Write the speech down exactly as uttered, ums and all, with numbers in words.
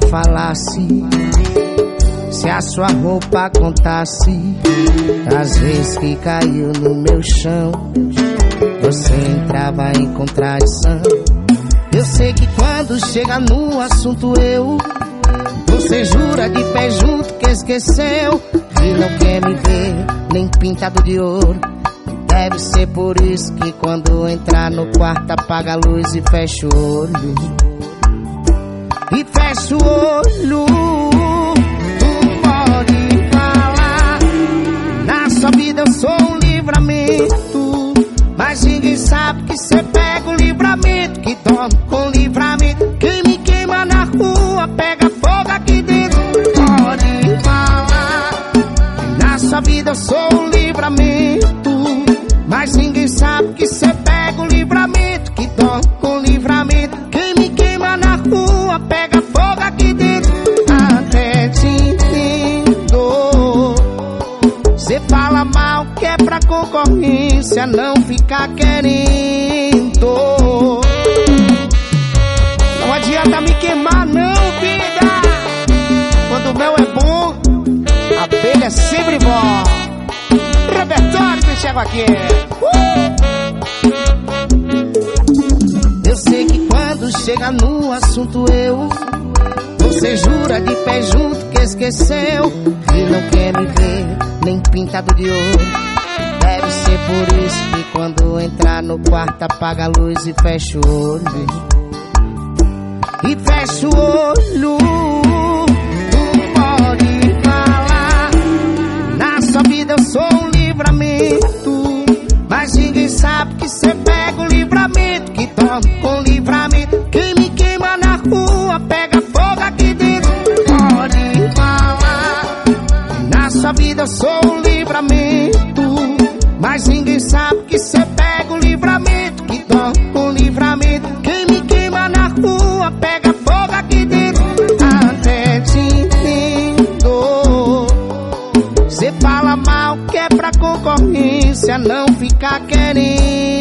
falasse, se a sua roupa contasse as vezes que caiu no meu chão, você entrava em contradição. Eu sei que quando chega no assunto eu, você jura de pé junto que esqueceu, e não quer me ver nem pintado de ouro. Deve ser por isso que quando entrar no quarto apaga a luz e fecha o olho. E fecha o olho. Tu pode falar, na sua vida eu sou um livramento, mas ninguém sabe que cê pega o livramento, que toma com livramento. Quem me queima na rua pega fogo aqui dentro. Pode falar, na sua vida eu sou um livramento, mas ninguém sabe que cê pega o livramento, que toma com livramento. Quem me queima na rua pega fogo aqui dentro. Até te entendo. Cê fala mal que é pra concorrência não ficar querendo. Não adianta me queimar não, vida. Quando o mel é bom, a abelha é sempre bom. Repertório que chega aqui. uh! Eu sei que quando chega no assunto eu, você jura de pé junto que esqueceu, e não quer me ver nem pintado de ouro. Deve ser por isso que quando entrar no quarto apaga a luz e fecha o olho. E fecha o olho. Tu pode falar, na sua vida eu sou um livramento, mas ninguém sabe que cê pega o livramento, que toma com livramento. Quem me queima na rua pega fogo aqui dentro. Pode falar, na sua vida eu sou um livramento, mas ninguém sabe que cê pega o livramento, que toma com livramento. Quem me queima na rua pega fogo aqui dentro. Até te entendo. Cê fala mal que é pra concorrência não ficar querendo.